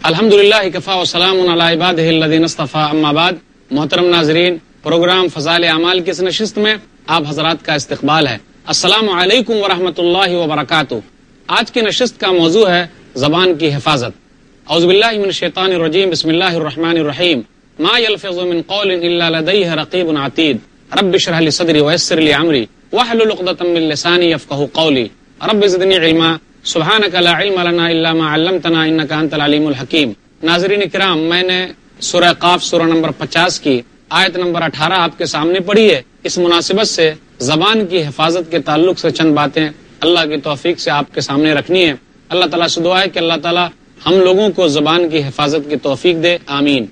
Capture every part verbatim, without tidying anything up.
الحمدللہ کفا وسلام علی عبادہ الذین اصطفیٰ اما بعد. محترم ناظرین، پروگرام فضائل اعمال کی اس نشست میں آپ حضرات کا استقبال ہے. السلام علیکم ورحمۃ اللہ وبرکاتہ. آج کی نشست کا موضوع ہے زبان کی حفاظت. اعوذ باللہ من الشیطان الرجیم، بسم اللہ الرحمن الرحیم. ما یلفظ من قول الا لدیہ رقیب عتید. رب اشرح لی صدری ویسر لی امری واحلل عقدۃ من لسانی یفقهوا قولی. رب زدنی علما سبحانک لا علم لنا الا ما علمتنا انک انت العلیم الحکیم. ناظرین کرام، میں نے سورہ قاف سورہ نمبر پچاس کی آیت نمبر اٹھارہ آپ کے سامنے پڑھی ہے. اس مناسبت سے زبان کی حفاظت کے تعلق سے چند باتیں اللہ کی توفیق سے آپ کے سامنے رکھنی ہے. اللہ تعالیٰ سے دعا ہے کہ اللہ تعالیٰ ہم لوگوں کو زبان کی حفاظت کی توفیق دے، آمین.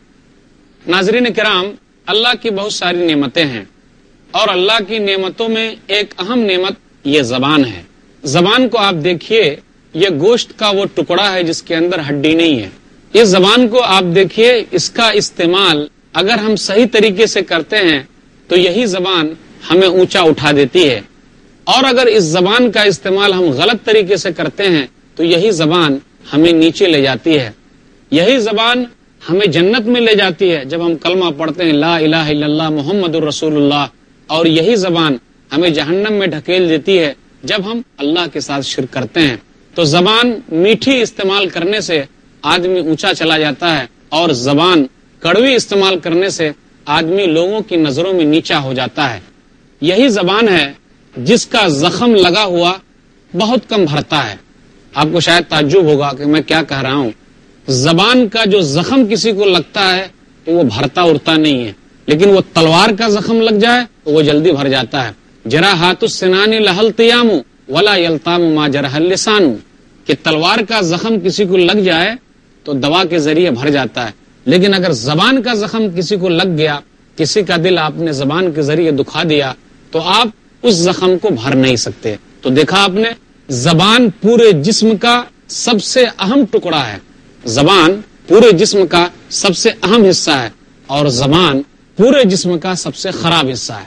ناظرین کرام، اللہ کی بہت ساری نعمتیں ہیں اور اللہ کی نعمتوں میں ایک اہم نعمت یہ زبان ہے. زبان کو آپ دیکھیے، یہ گوشت کا وہ ٹکڑا ہے جس کے اندر ہڈی نہیں ہے. اس زبان کو آپ دیکھیے، اس کا استعمال اگر ہم صحیح طریقے سے کرتے ہیں تو یہی زبان ہمیں اونچا اٹھا دیتی ہے، اور اگر اس زبان کا استعمال ہم غلط طریقے سے کرتے ہیں تو یہی زبان ہمیں نیچے لے جاتی ہے. یہی زبان ہمیں جنت میں لے جاتی ہے جب ہم کلمہ پڑھتے ہیں لا الہ الا اللہ محمد الرسول اللہ، اور یہی زبان ہمیں جہنم میں ڈھکیل دیتی ہے جب ہم اللہ کے ساتھ شرک کرتے ہیں. تو زبان میٹھی استعمال کرنے سے آدمی اونچا چلا جاتا ہے، اور زبان کڑوی استعمال کرنے سے آدمی لوگوں کی نظروں میں نیچا ہو جاتا ہے. یہی زبان ہے جس کا زخم لگا ہوا بہت کم بھرتا ہے. آپ کو شاید تعجب ہوگا کہ میں کیا کہہ رہا ہوں. زبان کا جو زخم کسی کو لگتا ہے تو وہ بھرتا اڑتا نہیں ہے، لیکن وہ تلوار کا زخم لگ جائے تو وہ جلدی بھر جاتا ہے. جراحات السنان لہل تیام ولا یلتام ما جرح اللسان، کہ تلوار کا زخم کسی کو لگ جائے تو دوا کے ذریعے بھر جاتا ہے، لیکن اگر زبان کا زخم کسی کو لگ گیا، کسی کا دل آپ نے زبان کے ذریعے دکھا دیا تو آپ اس زخم کو بھر نہیں سکتے. تو دیکھا آپ نے، زبان پورے جسم کا سب سے اہم ٹکڑا ہے. زبان پورے جسم کا سب سے اہم حصہ ہے، اور زبان پورے جسم کا سب سے خراب حصہ ہے.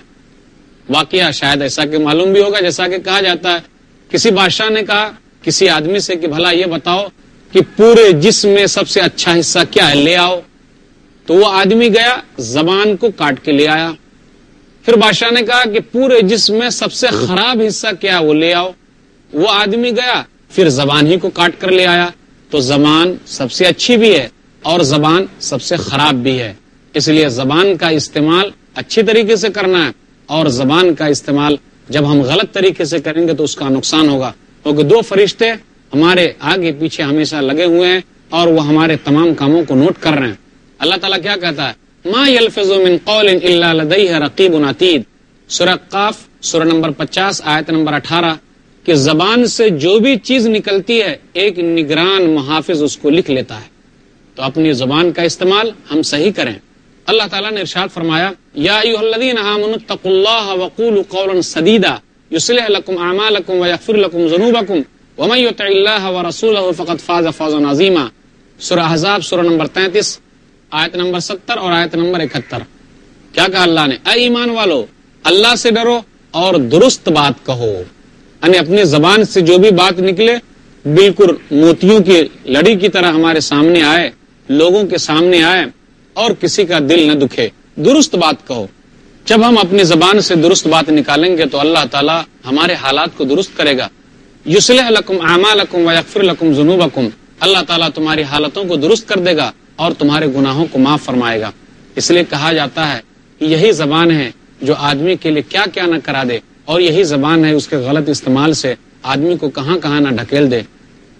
واقعہ شاید ایسا کہ معلوم بھی ہوگا، جیسا کہ کہا جاتا ہے کسی بادشاہ نے کہا کسی آدمی سے کہ بھلا یہ بتاؤ کہ پورے جسم میں سب سے اچھا حصہ کیا ہے، لے آؤ. تو وہ آدمی گیا، زبان کو کاٹ کے لے آیا. پھر بادشاہ نے کہا کہ پورے جسم میں سب سے خراب حصہ کیا ہے، وہ لے آؤ. وہ آدمی گیا، پھر زبان ہی کو کاٹ کر لے آیا. تو زبان سب سے اچھی بھی ہے اور زبان سب سے خراب بھی ہے. اس لیے زبان کا استعمال اچھی طریقے سے کرنا ہے، اور زبان کا استعمال جب ہم غلط طریقے سے کریں گے تو اس کا نقصان ہوگا. کیونکہ دو فرشتے ہمارے آگے پیچھے ہمیشہ لگے ہوئے ہیں اور وہ ہمارے تمام کاموں کو نوٹ کر رہے ہیں. اللہ تعالیٰ کیا کہتا ہے، ما یلفظ من قول الا لدیہ رقیب عتید. سورہ قاف سورہ نمبر پچاس آیت نمبر اٹھارہ، کہ زبان سے جو بھی چیز نکلتی ہے ایک نگران محافظ اس کو لکھ لیتا ہے. تو اپنی زبان کا استعمال ہم صحیح کریں. اللہ تعالیٰ نے ارشاد فرمایا، یا ایھا الذین آمنوا اتقوا اللہ وقولوا قولا سدیدا یصلح لکم اعمالکم ویغفر لکم ذنوبکم ومن یطع اللہ ورسولہ فقد فاز فوزا عظیما. سورہ احزاب سورہ نمبر تینتیس آیت نمبر ستر اور آیت نمبر اکہتر. کیا کہا اللہ نے، اے ایمان والو، اللہ سے ڈرو اور درست بات کہو. یعنی اپنی زبان سے جو بھی بات نکلے بالکل موتیوں کی لڑی کی طرح ہمارے سامنے آئے، لوگوں کے سامنے آئے، اور کسی کا دل نہ دکھے. درست بات کہو. جب ہم اپنی زبان سے درست بات نکالیں گے تو اللہ تعالیٰ ہمارے حالات کو درست کرے گا. یصلح لکم اعمالکم ویغفر لکم ذنوبکم، اللہ تعالیٰ تمہاری حالتوں کو درست کر دے گا اور تمہارے گناہوں کو معاف فرمائے گا. اس لیے کہا جاتا ہے کہ یہی زبان ہے جو آدمی کے لیے کیا کیا نہ کرا دے، اور یہی زبان ہے اس کے غلط استعمال سے آدمی کو کہاں کہاں نہ ڈھکیل دے.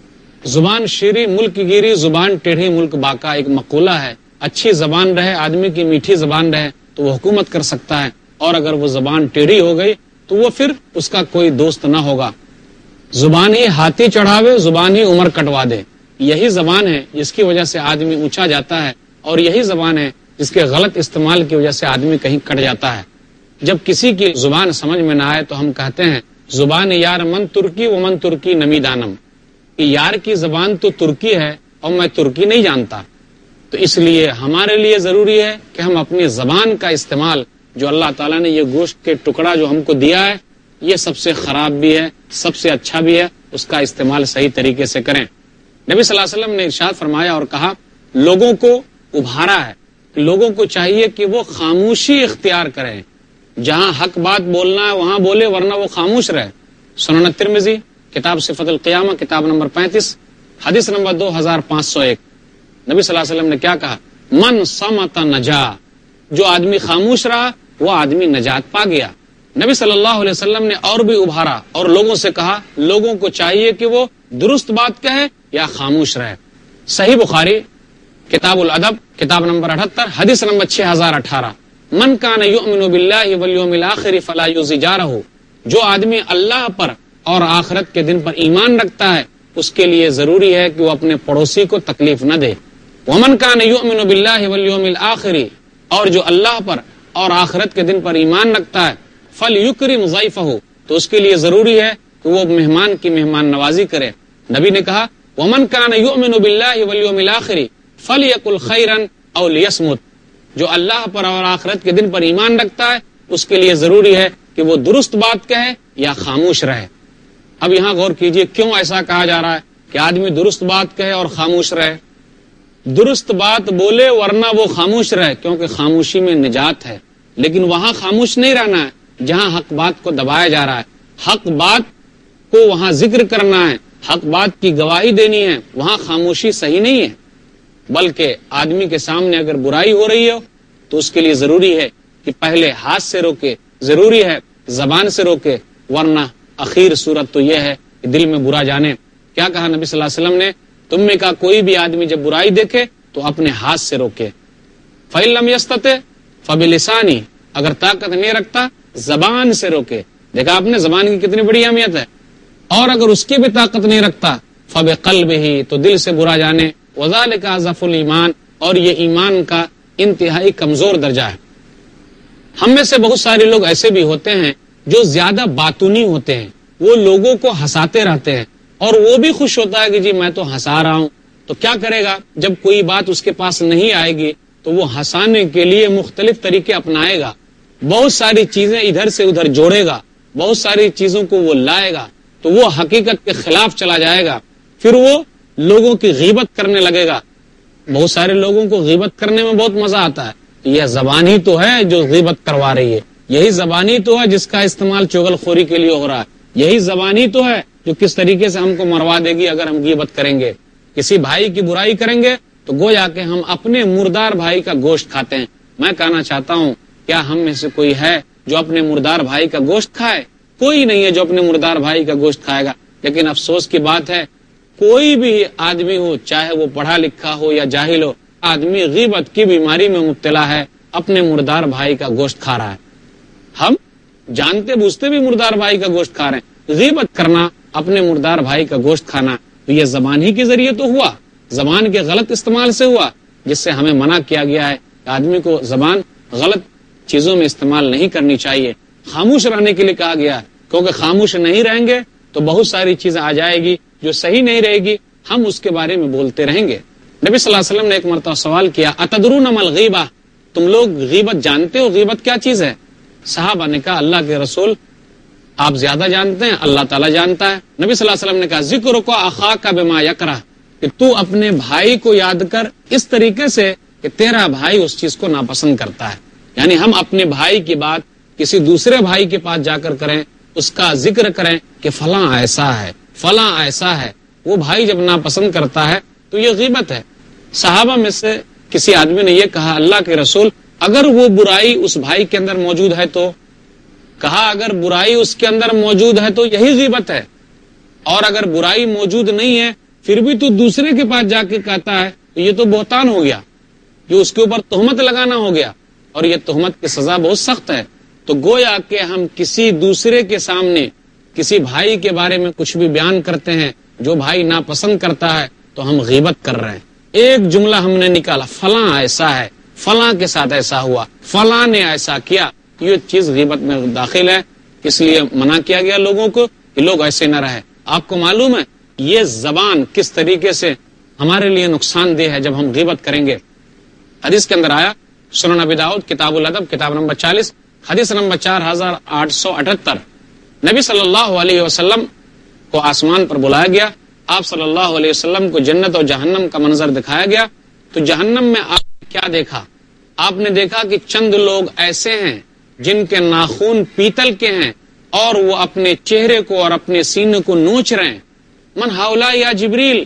زبان شیریں ملک گیری، زبان ٹیڑھی ملک باقا، ایک مقولہ ہے. اچھی زبان رہے، آدمی کی میٹھی زبان رہے تو وہ حکومت کر سکتا ہے، اور اگر وہ زبان ٹیڑھی ہو گئی تو وہ پھر اس کا کوئی دوست نہ ہوگا. زبان ہی ہاتھی چڑھاوے، زبان ہی عمر کٹوا دے. یہی زبان ہے جس کی وجہ سے آدمی اونچا جاتا ہے، اور یہی زبان ہے جس کے غلط استعمال کی وجہ سے آدمی کہیں کٹ جاتا ہے. جب کسی کی زبان سمجھ میں نہ آئے تو ہم کہتے ہیں زبان یار من ترکی و من ترکی نمی دانم، کہ یار کی زبان تو ترکی ہے اور میں ترکی نہیں جانتا. تو اس لیے ہمارے لیے ضروری ہے کہ ہم اپنی زبان کا استعمال، جو اللہ تعالیٰ نے یہ گوشت کے ٹکڑا جو ہم کو دیا ہے، یہ سب سے خراب بھی ہے، سب سے اچھا بھی ہے، اس کا استعمال صحیح طریقے سے کریں. نبی صلی اللہ علیہ وسلم نے ارشاد فرمایا اور کہا، لوگوں کو ابھارا ہے. لوگوں کو چاہیے کہ وہ خاموشی اختیار کریں. جہاں حق بات بولنا ہے وہاں بولے، ورنہ وہ خاموش رہے. سنن ترمذی کتاب صفت القیامہ کتاب نمبر پینتیس حدیث نمبر دو ہزار پانچ سو ایک. نبی صلی اللہ علیہ وسلم نے کیا کہا؟ من صمت نجا. جو آدمی خاموش رہا وہ آدمی نجات پا گیا. نبی صلی اللہ علیہ وسلم نے اور بھی ابھارا اور لوگوں سے کہا لوگوں کو چاہیے کہ وہ درست بات کہے یا خاموش رہے. صحیح بخاری کتاب الادب کتاب نمبر اٹھہتر حدیث نمبر چھ ہزار اٹھارہ. من کان یؤمن باللہ والیوم الآخر فلا یؤذی جارہ. جو آدمی اللہ پر اور آخرت کے دن پر ایمان رکھتا ہے اس کے لیے ضروری ہے کہ وہ اپنے پڑوسی کو تکلیف نہ دے. ومن کان یؤمن باللہ والیوم الآخر، اور جو اللہ پر اور آخرت کے دن پر ایمان رکھتا ہے فلیکرم ضیفہ، تو اس کے لیے ضروری ہے کہ وہ مہمان کی مہمان نوازی کرے. نبی نے کہا ومن کان یؤمن باللہ والیوم الآخر فلیقل خیرا او لیصمت. جو اللہ پر اور آخرت کے دن پر ایمان رکھتا ہے اس کے لیے ضروری ہے کہ وہ درست بات کہے یا خاموش رہے. اب یہاں غور کیجئے کیوں ایسا کہا جا رہا ہے کہ آدمی درست بات کہے اور خاموش رہے. درست بات بولے ورنہ وہ خاموش رہے، کیونکہ خاموشی میں نجات ہے. لیکن وہاں خاموش نہیں رہنا ہے جہاں حق بات کو دبایا جا رہا ہے. حق بات کو وہاں ذکر کرنا ہے، حق بات کی گواہی دینی ہے، وہاں خاموشی صحیح نہیں ہے. بلکہ آدمی کے سامنے اگر برائی ہو رہی ہو تو اس کے لیے ضروری ہے کہ پہلے ہاتھ سے روکے، ضروری ہے زبان سے روکے، ورنہ اخیر صورت تو یہ ہے کہ دل میں برا جانے. کیا کہا نبی صلی اللہ علیہ وسلم نے؟ تم میں کا کوئی بھی آدمی جب برائی دیکھے تو اپنے ہاتھ سے روکے. فَإِن لَمْ يَسْتَطِعْ فَبِلِسَانِهِ، اگر طاقت نہیں رکھتا زبان سے روکے. دیکھا آپ نے زبان کی کتنی بڑی اہمیت ہے. اور اگر اس کی بھی طاقت نہیں رکھتا فَبِقَلْبِهِ، تو دل سے برا جانے. وَذَلِكَ أَضْعَفُ الْإِيمَانِ، اور یہ ایمان کا انتہائی کمزور درجہ ہے. ہم میں سے بہت سارے لوگ ایسے بھی ہوتے ہیں جو زیادہ باتونی ہوتے ہیں. وہ لوگوں کو ہنساتے رہتے ہیں اور وہ بھی خوش ہوتا ہے کہ جی میں تو ہنسا رہا ہوں. تو کیا کرے گا؟ جب کوئی بات اس کے پاس نہیں آئے گی تو وہ ہنسانے کے لیے مختلف طریقے اپنائے گا. بہت ساری چیزیں ادھر سے ادھر جوڑے گا، بہت ساری چیزوں کو وہ لائے گا، تو وہ حقیقت کے خلاف چلا جائے گا. پھر وہ لوگوں کی غیبت کرنے لگے گا. بہت سارے لوگوں کو غیبت کرنے میں بہت مزہ آتا ہے. یہ زبان ہی تو ہے جو غیبت کروا رہی ہے، یہی زبان ہی تو ہے جس کا استعمال چغل خوری کے لیے ہو رہا ہے، یہی زبان ہی تو ہے جو کس طریقے سے ہم کو مروا دے گی اگر ہم غیبت کریں گے. کسی بھائی کی برائی کریں گے تو گویا کہ ہم اپنے مردار بھائی کا گوشت کھاتے ہیں. میں کہنا چاہتا ہوں کیا ہم میں سے کوئی ہے جو اپنے مردار بھائی کا گوشت کھائے؟ کوئی نہیں ہے جو اپنے مردار بھائی کا گوشت کھائے گا. لیکن افسوس کی بات ہے کوئی بھی آدمی ہو، چاہے وہ پڑھا لکھا ہو یا جاہل ہو، آدمی غیبت کی بیماری میں مبتلا ہے، اپنے مردار بھائی کا گوشت کھا رہا ہے. ہم جانتے بوجھتے بھی مردار بھائی کا گوشت کھا رہے ہیں. غیبت کرنا، اپنے مردار بھائی کا گوشت کھانا، تو یہ زبان ہی کے ذریعے تو ہوا، زبان کے غلط استعمال سے ہوا، جس سے ہمیں منع کیا گیا ہے کہ آدمی کو زبان غلط چیزوں میں استعمال نہیں کرنی چاہیے. خاموش رہنے کے لیے کہا گیا ہے، کیونکہ خاموش نہیں رہیں گے تو بہت ساری چیزیں آ جائے گی جو صحیح نہیں رہے گی، ہم اس کے بارے میں بولتے رہیں گے. نبی صلی اللہ علیہ وسلم نے ایک مرتبہ سوال کیا اتدرون ما الغیبہ، تم لوگ غیبت جانتے ہو؟ غیبت کیا چیز ہے؟ صحابہ نے کہا اللہ کے رسول آپ زیادہ جانتے ہیں، اللہ تعالیٰ جانتا ہے. نبی صلی اللہ علیہ وسلم نے کہا ذکر کو اخاک بما یکرہ، کہ تو اپنے بھائی کو یاد کر اس طریقے سے کہ تیرا بھائی اس چیز کو ناپسند کرتا ہے. یعنی ہم اپنے بھائی کی بات کسی دوسرے بھائی کے پاس جا کر کریں، اس کا ذکر کریں کہ فلاں ایسا ہے، فلاں ایسا ہے. وہ بھائی جب ناپسند کرتا ہے تو یہ غیبت ہے. صحابہ میں سے کسی آدمی نے یہ کہا اللہ کے رسول اگر وہ برائی اس بھائی کے اندر موجود ہے تو؟ کہا اگر برائی اس کے اندر موجود ہے تو یہی غیبت ہے، اور اگر برائی موجود نہیں ہے پھر بھی تو دوسرے کے پاس جا کے کہتا ہے تو یہ تو بہتان ہو گیا، جو اس کے اوپر تہمت لگانا ہو گیا، اور یہ تہمت کی سزا بہت سخت ہے. تو گویا کہ ہم کسی دوسرے کے سامنے کسی بھائی کے بارے میں کچھ بھی بیان کرتے ہیں جو بھائی ناپسند کرتا ہے تو ہم غیبت کر رہے ہیں. ایک جملہ ہم نے نکالا فلاں ایسا ہے، فلاں کے ساتھ ایسا ہوا، فلاں نے ایسا کیا، یہ چیز غیبت میں داخل ہے. اس لیے منع کیا گیا لوگوں کو کہ لوگ ایسے نہ رہے. آپ کو معلوم ہے یہ زبان کس طریقے سے ہمارے لیے نقصان دہ ہے جب ہم غیبت کریں گے. حدیث کے اندر آیا سنن ابی داؤد کتاب الادب کتاب نمبر چالیس حدیث نمبر چار ہزار آٹھ سو اٹھہتر. نبی صلی اللہ علیہ وسلم کو آسمان پر بلایا گیا. آپ صلی اللہ علیہ وسلم کو جنت اور جہنم کا منظر دکھایا گیا. تو جہنم میں آپ نے کیا دیکھا؟ آپ نے دیکھا کہ چند لوگ ایسے ہیں جن کے ناخون پیتل کے ہیں اور وہ اپنے چہرے کو اور اپنے سینے کو نوچ رہے ہیں. من ہاؤلا یا جبریل،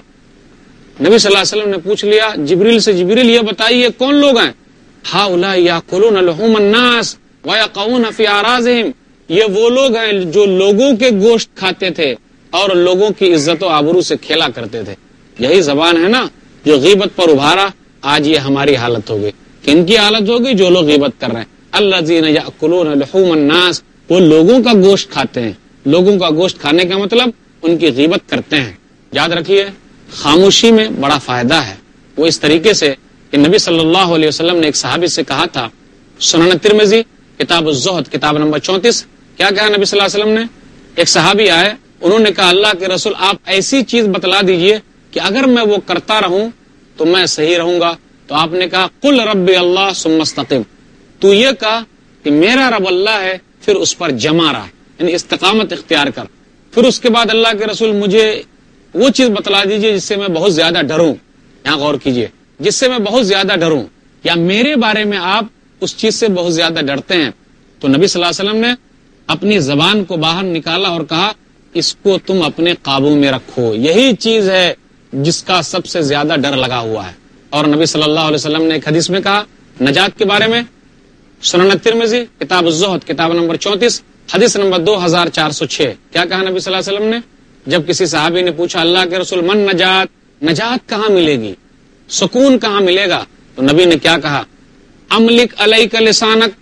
نبی صلی اللہ علیہ وسلم نے پوچھ لیا جبریل سے، جبریل یہ بتائیے کون لوگ ہیں؟ ہاؤلا یاکلون لحوم الناس ویقعون فی اعراضہم، یہ وہ لوگ ہیں جو لوگوں کے گوشت کھاتے تھے اور لوگوں کی عزت و آبرو سے کھیلا کرتے تھے. یہی زبان ہے نا جو غیبت پر ابھارا. آج یہ ہماری حالت ہوگی. کن کی حالت ہوگی؟ جو لوگ غیبت کر رہے ہیں. الذین یاکلون لحوم الناس، وہ لوگوں کا گوشت کھاتے ہیں. لوگوں کا گوشت کھانے کا مطلب ان کی غیبت کرتے ہیں. یاد رکھیے خاموشی میں بڑا فائدہ ہے. وہ اس طریقے سے کہ نبی صلی اللہ علیہ وسلم نے ایک صحابی سے کہا تھا، سنن ترمذی کتاب الزہد کتاب نمبر چونتیس، کیا کہا نبی صلی اللہ علیہ وسلم نے؟ ایک صحابی آئے، انہوں نے کہا اللہ کے رسول آپ ایسی چیز بتلا دیجئے کہ اگر میں وہ کرتا رہوں تو میں صحیح رہوں گا. تو آپ نے کہا قل رب اللہ ثم استقم، تو یہ کہا کہ میرا رب اللہ ہے پھر اس پر جمع رہا، یعنی استقامت اختیار کر. پھر اس کے بعد اللہ کے رسول مجھے وہ چیز بتلا دیجئے جس سے میں بہت زیادہ ڈروں. یہاں غور کیجئے، جس سے میں بہت زیادہ ڈروں، یا میرے بارے میں آپ اس چیز سے بہت زیادہ ڈرتے ہیں. تو نبی صلی اللہ علیہ وسلم نے اپنی زبان کو باہر نکالا اور کہا اس کو تم اپنے قابو میں رکھو، یہی چیز ہے جس کا سب سے زیادہ ڈر لگا ہوا ہے. اور نبی صلی اللہ علیہ وسلم نے ایک حدیث میں کہا نجات کے بارے میں، سنن ترمذی کتاب الزہد کتاب نمبر چونتیس حدیث نمبر دو ہزار چار سو چھ، کیا کہا نبی صلی اللہ علیہ وسلم نے؟ جب کسی صحابی نے پوچھا اللہ کے رسول من نجات، نجات کہاں ملے گی، سکون کہاں ملے گا؟ تو نبی نے کیا کہا؟ املک علیک لسانک،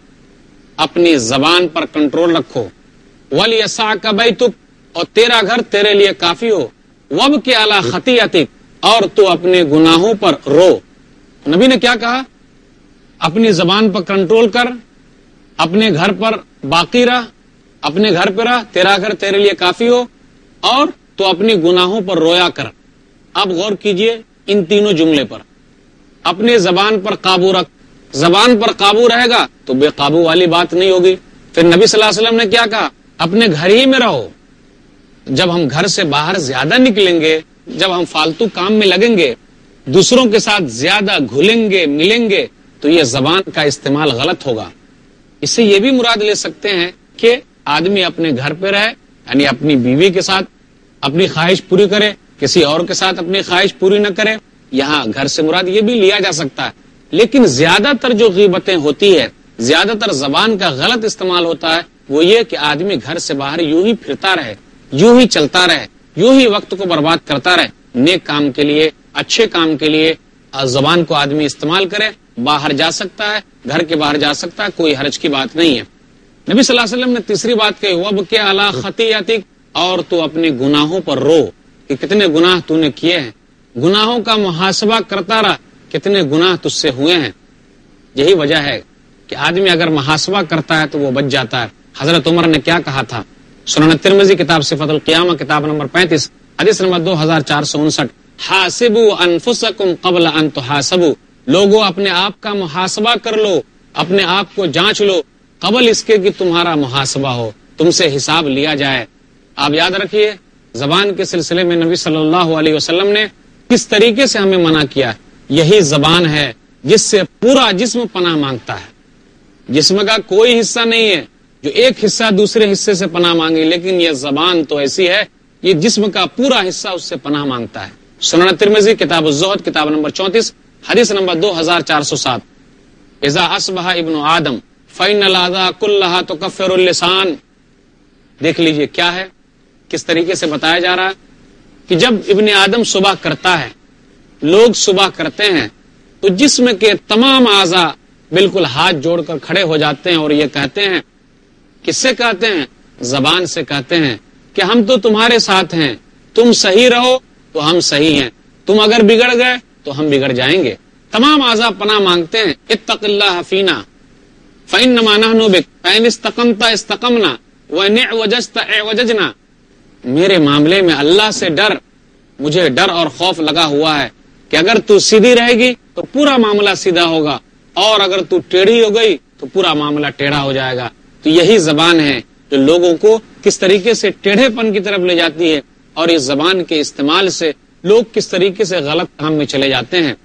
اپنی زبان پر کنٹرول رکھو، ولیسعک بیتک، اور تیرا گھر تیرے لیے کافی ہو، وابکی علی خطیئتک، اور تو اپنے گناہوں پر رو. نبی نے کیا کہا؟ اپنی زبان پر کنٹرول کر، اپنے گھر پر باقی رہ، اپنے گھر پہ رہ، تیرا گھر تیرے لیے کافی ہو، اور تو اپنی گناہوں پر رویا کر. اب غور کیجئے ان تینوں جملے پر. اپنے زبان پر قابو رکھ، زبان پر قابو رہے گا تو بے قابو والی بات نہیں ہوگی. پھر نبی صلی اللہ علیہ وسلم نے کیا کہا؟ اپنے گھر ہی میں رہو. جب ہم گھر سے باہر زیادہ نکلیں گے، جب ہم فالتو کام میں لگیں گے، دوسروں کے ساتھ زیادہ گھلیں گے ملیں گے، تو یہ زبان کا استعمال غلط ہوگا. اس سے یہ بھی مراد لے سکتے ہیں کہ آدمی اپنے گھر پہ رہے، یعنی اپنی بیوی کے ساتھ اپنی خواہش پوری کرے، کسی اور کے ساتھ اپنی خواہش پوری نہ کرے. یہاں گھر سے مراد یہ بھی لیا جا سکتا ہے. لیکن زیادہ تر جو غیبتیں ہوتی ہے، زیادہ تر زبان کا غلط استعمال ہوتا ہے، وہ یہ کہ آدمی گھر سے باہر یوں ہی پھرتا رہے، یوں ہی چلتا رہے، یوں ہی وقت کو برباد کرتا رہے. نیک کام کے لیے، اچھے کام کے لیے زبان کو آدمی استعمال کرے. باہر جا سکتا ہے، گھر کے باہر جا سکتا ہے، کوئی حرج کی بات نہیں ہے. نبی صلی اللہ علیہ وسلم نے تیسری بات کہی وابکی علی خطیئتک، اور تو اپنے گناہوں پر رو کہ کتنے گناہ تو نے کیے ہیں. گناہوں کا محاسبہ کرتا رہا، کتنے گناہ تجھ سے ہوئے ہیں. یہی وجہ ہے کہ آدمی اگر محاسبہ کرتا ہے تو وہ بچ جاتا ہے. حضرت عمر نے کیا کہا تھا؟ سنن ترمذی کتاب صفت القیامہ کتاب نمبر پینتیس حدیث نمبر دو ہزار چار سو انسٹھ، حاسبوا انفسکم قبل ان تحاسبوا، لوگوں اپنے آپ کا محاسبہ کر لو، اپنے آپ کو جانچ لو قبل اس کے کہ تمہارا محاسبہ ہو، تم سے حساب لیا جائے. آپ یاد رکھیے زبان کے سلسلے میں نبی صلی اللہ علیہ وسلم نے کس طریقے سے ہمیں منع کیا. یہی زبان ہے جس سے پورا جسم پناہ مانگتا ہے. جسم کا کوئی حصہ نہیں ہے جو ایک حصہ دوسرے حصے سے پناہ مانگے، لیکن یہ زبان تو ایسی ہے یہ جسم کا پورا حصہ اس سے پناہ مانگتا ہے. سنن ترمذی کتاب الزہد کتاب نمبر چونتیس حدیث نمبر دو ہزار چار سو سات، اذا اصبح ابن آدم فإن الأعضاء كلها تكفر اللسان. دیکھ لیجئے کیا ہے، کس طریقے سے بتایا جا رہا ہے کہ جب ابن آدم صبح کرتا ہے، لوگ صبح کرتے ہیں تو جسم کے تمام اعضاء بالکل ہاتھ جوڑ کر کھڑے ہو جاتے ہیں اور یہ کہتے ہیں، کس سے کہتے ہیں؟ زبان سے کہتے ہیں کہ ہم تو تمہارے ساتھ ہیں، تم صحیح رہو تو ہم صحیح ہیں، تم اگر بگڑ گئے تو ہم بگڑ جائیں گے. تمام اعضاء پناہ مانگتے ہیں اتق اللہ فینا فإنما نحن بک فإن استقمت استقمنا وإن اعوججت اعوججنا. میرے معاملے میں اللہ سے ڈر، مجھے ڈر اور خوف لگا ہوا ہے کہ اگر تو سیدھی رہے گی تو پورا معاملہ سیدھا ہوگا، اور اگر تو ٹیڑھی ہو گئی تو پورا معاملہ ٹیڑھا ہو جائے گا. تو یہی زبان ہے جو لوگوں کو کس طریقے سے ٹیڑھے پن کی طرف لے جاتی ہے، اور اس زبان کے استعمال سے لوگ کس طریقے سے غلط کام میں چلے جاتے ہیں.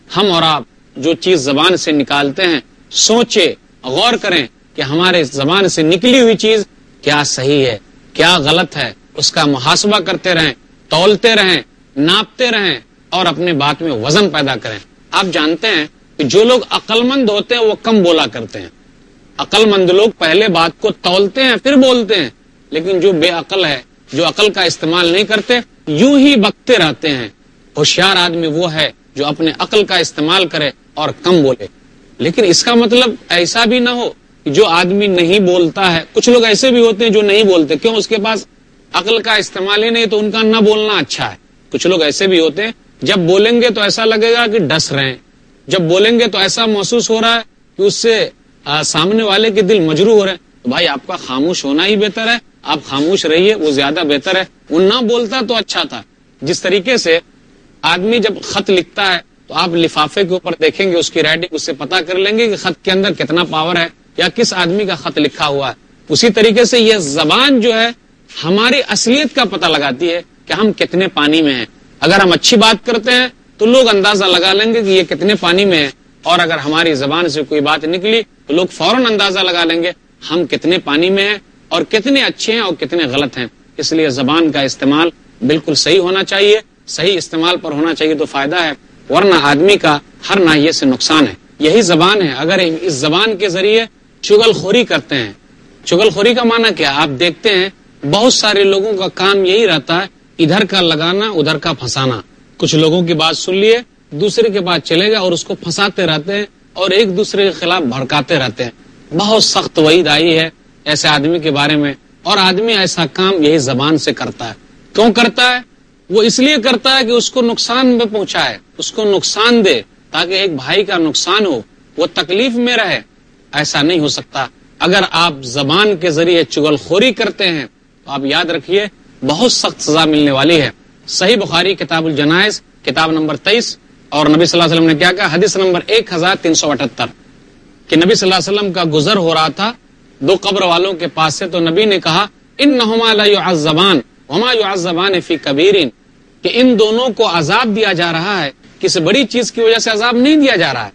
ہم اور آپ جو چیز زبان سے نکالتے ہیں سوچے غور کریں کہ ہمارے زبان سے نکلی ہوئی چیز کیا صحیح ہے کیا غلط ہے، اس کا محاسبہ کرتے رہیں، تولتے رہیں، ناپتے رہیں اور اپنے بات میں وزن پیدا کریں۔ آپ جانتے ہیں کہ جو لوگ عقل مند ہوتے ہیں وہ کم بولا کرتے ہیں، عقل مند لوگ پہلے بات کو تولتے ہیں پھر بولتے ہیں، لیکن جو بے عقل ہے، جو عقل کا استعمال نہیں کرتے، یوں ہی بکتے رہتے ہیں۔ ہوشیار آدمی وہ ہے جو اپنے عقل کا استعمال کرے اور کم بولے۔ لیکن اس کا مطلب ایسا بھی نہ ہو کہ جو آدمی نہیں بولتا ہے، کچھ لوگ ایسے بھی ہوتے ہیں جو نہیں بولتے، کیوں؟ اس کے پاس عقل کا استعمال ہی نہیں، تو ان کا نہ بولنا اچھا ہے۔ کچھ لوگ ایسے بھی ہوتے ہیں جب بولیں گے تو ایسا لگے گا کہ ڈس رہے ہیں، جب بولیں گے تو ایسا محسوس ہو رہا ہے کہ اس سے آ, سامنے والے کے دل مجروح ہو رہے ہیں۔ تو بھائی آپ کا خاموش ہونا ہی بہتر ہے، آپ خاموش رہیے، وہ زیادہ بہتر ہے۔ وہ نہ بولتا تو اچھا تھا۔ جس طریقے سے آدمی جب خط لکھتا ہے تو آپ لفافے کے اوپر دیکھیں گے اس کی رائٹنگ، اس سے پتا کر لیں گے کہ خط کے اندر کتنا پاور ہے یا کس آدمی کا خط لکھا ہوا ہے۔ اسی طریقے سے یہ زبان جو ہے ہماری اصلیت کا پتہ لگاتی ہے کہ ہم کتنے پانی میں ہیں۔ اگر ہم اچھی بات کرتے ہیں تو لوگ اندازہ لگا لیں گے کہ یہ کتنے پانی میں ہے، اور اگر ہماری زبان سے کوئی بات نکلی تو لوگ فوراً اندازہ لگا لیں گے ہم کتنے پانی میں ہیں اور کتنے اچھے ہیں اور کتنے غلط ہیں۔ اس لیے زبان کا استعمال بالکل صحیح ہونا چاہیے، صحیح استعمال پر ہونا چاہیے تو فائدہ ہے، ورنہ آدمی کا ہر ناحیے سے نقصان ہے۔ یہی زبان ہے، اگر اس زبان کے ذریعے چغل خوری کرتے ہیں۔ چغل خوری کا معنی کیا؟ آپ دیکھتے ہیں بہت سارے لوگوں کا کام یہی رہتا ہے، ادھر کا لگانا ادھر کا پھنسانا۔ کچھ لوگوں کی بات سن لیے، دوسرے کے بعد چلے گا اور اس کو پھنساتے رہتے ہیں اور ایک دوسرے کے خلاف بھڑکاتے رہتے ہیں۔ بہت سخت وعید آئی ہے ایسے آدمی کے بارے میں، اور آدمی ایسا کام یہی زبان سے کرتا ہے۔ کیوں کرتا ہے؟ وہ اس لیے کرتا ہے کہ اس کو نقصان میں پہنچائے، اس کو نقصان دے، تاکہ ایک بھائی کا نقصان ہو، وہ تکلیف میں رہے۔ ایسا نہیں ہو سکتا۔ اگر آپ زبان کے ذریعے چغل خوری کرتے ہیں تو آپ یاد رکھیے بہت سخت سزا ملنے والی ہے۔ صحیح بخاری کتاب الجنائز کتاب نمبر تیئیس، اور نبی صلی اللہ علیہ وسلم نے کیا کہا؟ حدیث نمبر ایک ہزار تین سو اٹھتر کہ نبی صلی اللہ علیہ وسلم کا گزر ہو رہا تھا دو قبر والوں کے پاس سے، تو نبی نے کہا انہما لا يعذبان وما يعذبان فی کبیر، کہ ان دونوں کو عذاب دیا جا رہا ہے، کسی بڑی چیز کی وجہ سے عذاب نہیں دیا جا رہا ہے۔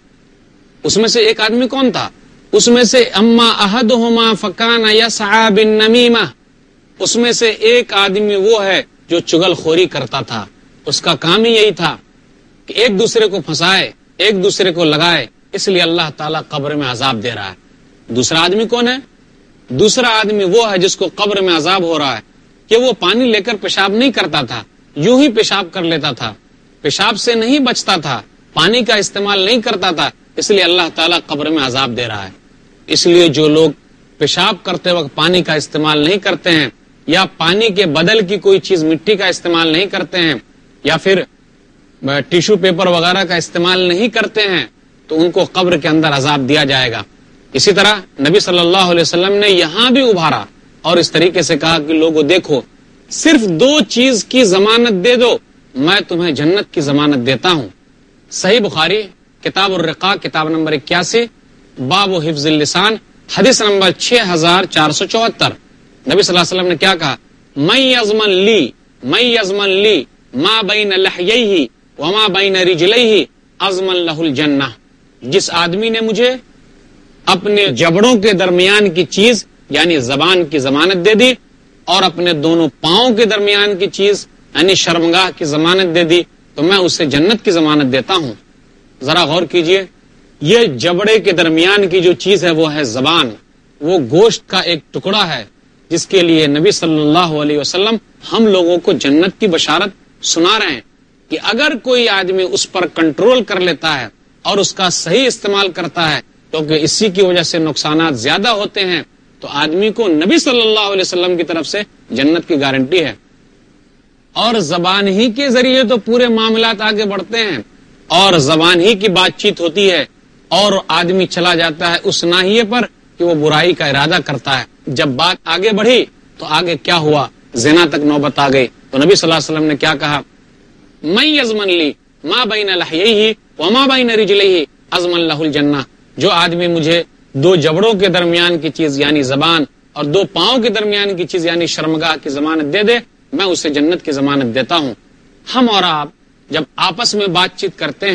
اس میں سے ایک آدمی کون تھا؟ اس میں سے اما احدہما فکان یسعى بالنمیمہ، اس میں سے ایک آدمی وہ ہے جو چغل خوری کرتا تھا، اس کا کام ہی یہی تھا کہ ایک دوسرے کو پھنسائے، ایک دوسرے کو لگائے، اس لیے اللہ تعالیٰ قبر میں عذاب دے رہا ہے۔ دوسرا آدمی کون ہے؟ دوسرا آدمی وہ ہے جس کو قبر میں عذاب ہو رہا ہے کہ وہ پانی لے کر پیشاب نہیں کرتا تھا، یوں ہی پیشاب کر لیتا تھا، پیشاب سے نہیں بچتا تھا، پانی کا استعمال نہیں کرتا تھا، اس لیے اللہ تعالیٰ قبر میں عذاب دے رہا ہے۔ اس لیے جو لوگ پیشاب کرتے وقت پانی کا استعمال نہیں کرتے ہیں، یا پانی کے بدل کی کوئی چیز مٹی کا استعمال نہیں کرتے ہیں، یا پھر ٹیشو پیپر وغیرہ کا استعمال نہیں کرتے ہیں، تو ان کو قبر کے اندر عذاب دیا جائے گا۔ اسی طرح نبی صلی اللہ علیہ وسلم نے یہاں بھی ابھارا اور اس طریقے سے کہا کہ لوگوں دیکھو، صرف دو چیز کی ضمانت دے دو، میں تمہیں جنت کی ضمانت دیتا ہوں۔ صحیح بخاری کتاب الرقاق کتاب نمبر اکیاسی باب و حفظ اللسان حدیث نمبر چھ ہزار چار سو چوہتر، نبی صلی اللہ علیہ وسلم نے کیا کہا؟ من یضمن لی من یضمن لی ما بین لحییہ وما بین رجلیہ اضمن لہ الجنہ، جس آدمی نے مجھے اپنے جبڑوں کے درمیان کی چیز یعنی زبان کی ضمانت دے دی اور اپنے دونوں پاؤں کے درمیان کی چیز یعنی شرمگاہ کی ضمانت دے دی، تو میں اسے جنت کی ضمانت دیتا ہوں۔ ذرا غور کیجئے، یہ جبڑے کے درمیان کی جو چیز ہے وہ ہے زبان، وہ گوشت کا ایک ٹکڑا ہے جس کے لیے نبی صلی اللہ علیہ وسلم ہم لوگوں کو جنت کی بشارت سنا رہے ہیں کہ اگر کوئی آدمی اس پر کنٹرول کر لیتا ہے اور اس کا صحیح استعمال کرتا ہے، کیونکہ اسی کی وجہ سے نقصانات زیادہ ہوتے ہیں، تو آدمی کو نبی صلی اللہ علیہ وسلم کی طرف سے جنت کی گارنٹی ہے۔ اور زبان ہی کے ذریعے تو پورے معاملات آگے بڑھتے ہیں، اور زبان ہی کی بات چیت ہوتی ہے، اور آدمی چلا جاتا ہے اس ناحیے پر کہ وہ برائی کا ارادہ کرتا ہے۔ جب بات آگے بڑھی تو آگے کیا ہوا؟ زنا تک نوبت آ گئی، تو نبی صلی اللہ علیہ وسلم نے کیا کہا؟ من یضمن لی ما بین لحییہ وما بین رجلیہ اضمن لہ الجنہ، جو آدمی مجھے دو جبڑوں کے درمیان کی چیز یعنی زبان اور دو پاؤں کے درمیان کی چیز یعنی شرمگاہ کی ضمانت دے دے، میں اسے جنت کی ضمانت دیتا ہوں۔ ہم اور آپ جب آپس میں بات چیت کرتے ہیں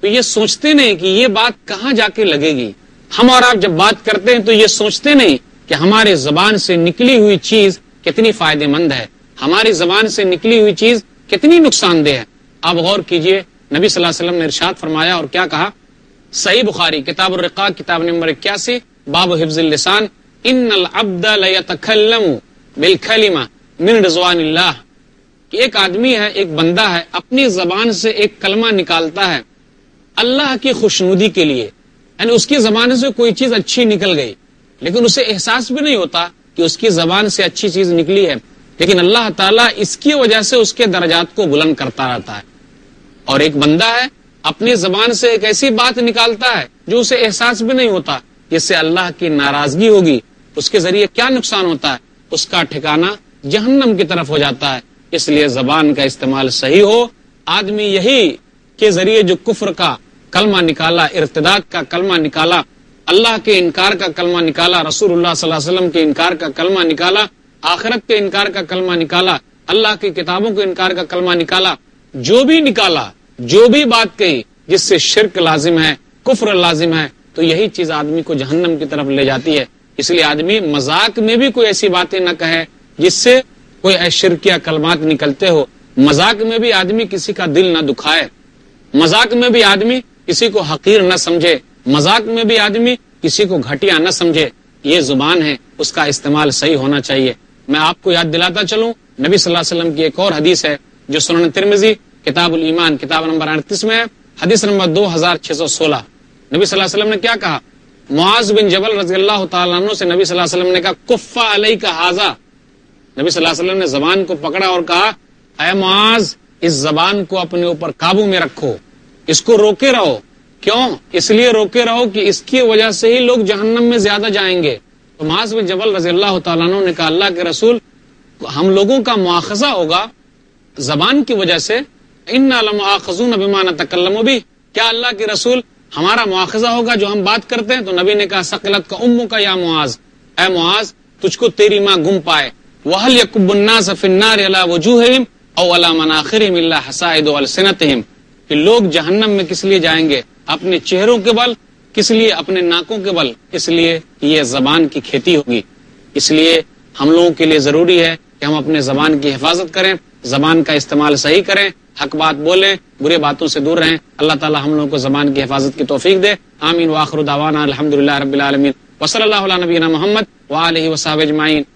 تو یہ سوچتے نہیں کہ یہ بات کہاں جا کے لگے گی. ہم اور آپ جب بات کرتے ہیں تو یہ سوچتے نہیں کہ ہمارے زبان سے نکلی ہوئی چیز کتنی فائدے مند ہے، ہماری زبان سے نکلی ہوئی چیز کتنی نقصان دہ ہے. آپ غور کیجئے، نبی صلی اللہ علیہ وسلم نے ارشاد فرمایا اور کیا کہا؟ صحیح بخاری کتاب الرقاق کتاب نمبر اکیاسی باب حفظ اللسان، ان العبد لیتکلم بالکلمہ من رضوان اللہ، کہ ایک آدمی ہے، ایک بندہ ہے، اپنی زبان سے ایک کلمہ نکالتا ہے اللہ کی خوشنودی کے لیے، یعنی اس کی زبان سے کوئی چیز اچھی نکل گئی لیکن اسے احساس بھی نہیں ہوتا کہ اس کی زبان سے اچھی چیز نکلی ہے، لیکن اللہ تعالیٰ اس کی وجہ سے اس کے درجات کو بلند کرتا رہتا ہے. اور ایک بندہ ہے اپنی زبان سے ایک ایسی بات نکالتا ہے جو اسے احساس بھی نہیں ہوتا، جس سے اللہ کی ناراضگی ہوگی، اس کے ذریعے کیا نقصان ہوتا ہے، اس کا ٹھکانہ جہنم کی طرف ہو جاتا ہے. اس لیے زبان کا استعمال صحیح ہو. آدمی یہی کے ذریعے جو کفر کا کلمہ نکالا، ارتداد کا کلمہ نکالا، اللہ کے انکار کا کلمہ نکالا، رسول اللہ صلی اللہ علیہ وسلم کے انکار کا کلمہ نکالا، آخرت کے انکار کا کلمہ نکالا، اللہ کی کتابوں کے انکار کا کلمہ نکالا، جو بھی نکالا، جو بھی بات کہی جس سے شرک لازم ہے، کفر لازم ہے، تو یہی چیز آدمی کو جہنم کی طرف لے جاتی ہے. اس لیے آدمی مذاق میں بھی کوئی ایسی باتیں نہ کہے جس سے کوئی شرکیہ کلمات نکلتے ہو. مذاق میں بھی آدمی کسی کا دل نہ دکھائے، مذاق میں بھی آدمی کسی کو حقیر نہ سمجھے، مذاق میں بھی آدمی کسی کو گھٹیا نہ سمجھے. یہ زبان ہے، اس کا استعمال صحیح ہونا چاہیے. میں آپ کو یاد دلاتا چلوں، نبی صلی اللہ علیہ وسلم کی ایک اور حدیث ہے جو سنن ترمذی کتاب الایمان کتاب نمبر اڑتیس میں ہے، حدیث نمبر دو ہزار چھ سو سولہ. نبی صلی اللہ علیہ وسلم نے کیا کہا؟ معاذ بن جبل رضی اللہ تعالیٰ عنہ سے نبی صلی اللہ علیہ وسلم نے کہا کفا علیک ھذا. نبی صلی اللہ علیہ وسلم نے زبان کو پکڑا اور کہا اے معاذ، اس زبان کو اپنے اوپر قابو میں رکھو، اس کو روکے رہو. کیوں؟ اس لیے روکے رہو کہ اس کی وجہ سے ہی لوگ جہنم میں زیادہ جائیں گے. تو معاذ بن جبل رضی اللہ تعالیٰ عنہ نے کہا اللہ کے رسول، ہم لوگوں کا مواخذہ ہوگا زبان کی وجہ سے، انا لمؤاخذون بما نتکلم بہ، کیا اللہ کے رسول ہمارا مواخذہ ہوگا جو ہم بات کرتے ہیں؟ تو نبی نے کہا ثقلت کا امک کا یا معاذ، اے معاذ تجھ کو تیری ماں گم پائے. وَهَلْ يَكُبُّ النَّاسَ فِي النَّارِ عَلَى وُجُوهِهِمْ أَوْ عَلَى مَنَاخِرِهِمْ إِلَّا حَصَائِدُ أَلْسِنَتِهِمْ، کہ لوگ جہنم میں کس لیے جائیں گے؟ اپنے چہروں کے بل. کس لیے؟ اپنے ناکوں کے بل. اس لیے یہ زبان کی کھیتی ہوگی. اس لیے ہم لوگوں کے لیے ضروری ہے کہ ہم اپنے زبان کی حفاظت کریں، زبان کا استعمال صحیح کریں، حق بات بولیں، برے باتوں سے دور رہیں. اللہ تعالی ہم لوگوں کو زبان کی حفاظت کی توفیق دے. آمین. وآخر دعوانا الحمدللہ رب العالمین. وصلی اللہ علی نبینا محمد وآلہ وصحبہ اجمعین.